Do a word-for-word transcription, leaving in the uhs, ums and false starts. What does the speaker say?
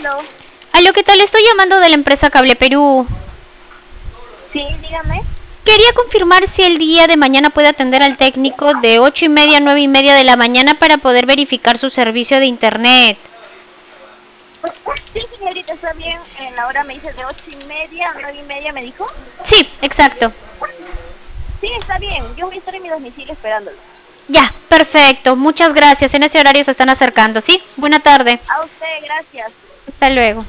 Aló. Aló, ¿qué tal? Estoy llamando de la empresa Cable Perú. Sí, dígame. Quería confirmar si el día de mañana puede atender al técnico de ocho y media a nueve y media de la mañana para poder verificar su servicio de internet. Sí, señorita, está bien. En la hora me dice de ocho y media a nueve y media, ¿me dijo? Sí, exacto. Sí, está bien. Yo voy a estar en mi domicilio esperándolo. Ya, perfecto. Muchas gracias. En ese horario se están acercando, ¿sí? Buena tarde. A usted, gracias. Hasta luego.